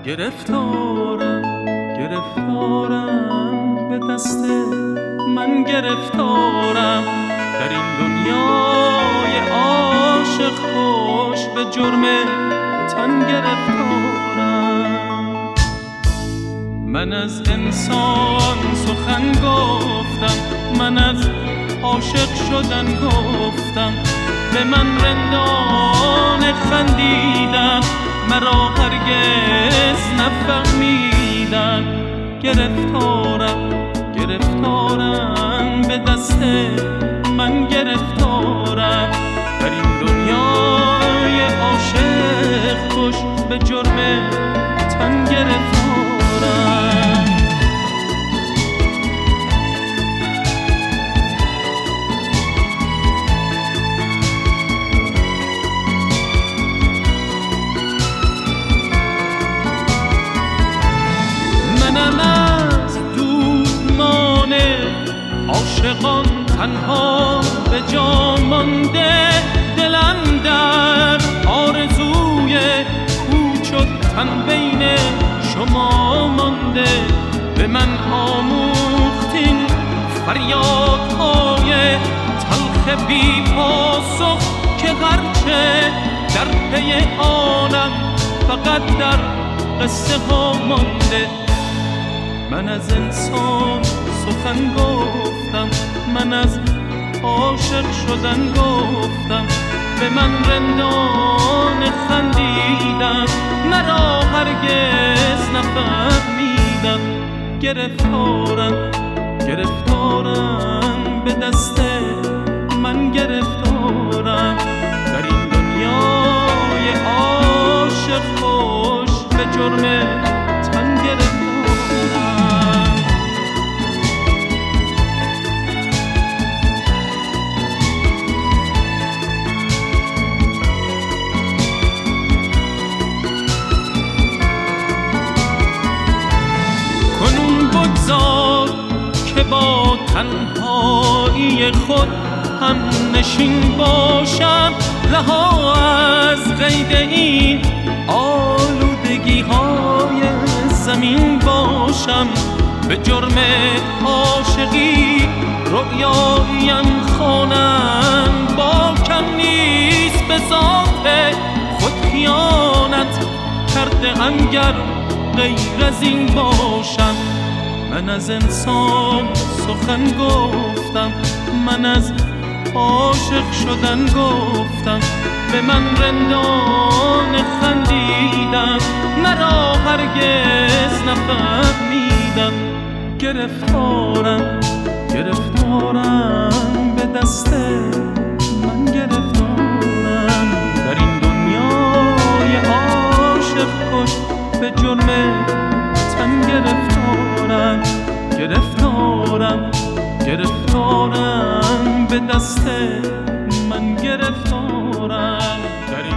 گرفتارم به دست من گرفتارم در این دنیای عاشق خوش به جرم تن گرفتارم. من از انسان سخن گفتم، من از عاشق شدن گفتم، به من رندان خندیدن، مرا هرگز نفهمیدن. گرفتارم به دست من گرفتارم در این دنیای عاشق کش به جرم تن گرفتارم. منم از دومان عاشقان تنها به جا مانده، دلم در آرزوی کوچ و تن بین شما مانده. به من آموختین فریادهای تلخ بی پاسخ که هرچه در پی آنم فقط در قصه ها مانده. من از انسان سخن گفتم، من از عاشق شدن گفتم، به من رندان خندیدن، مرا هرگز نفهمیدن. گرفتارم به دست من گرفتارم در این دنیای عاشق خوش به جرم تن گرفتارم. که با تنهایی خود هم نشین باشم، رها از قید این آلودگی های زمین باشم. به جرم عاشقی رؤیایم خوانم، با کم نیست به ذات خود خیانت کرده ام گر غیر از این باشم. من از انسان سخن گفتم، من از عاشق شدن گفتم، به من رندان خندیدن، مرا هرگز نفهمیدن. گرفتارم به دست من گرفتارم در این دنیای عاشق کش به جرم تن گرفتارم. گرفتارم به دست من گرفتارم در این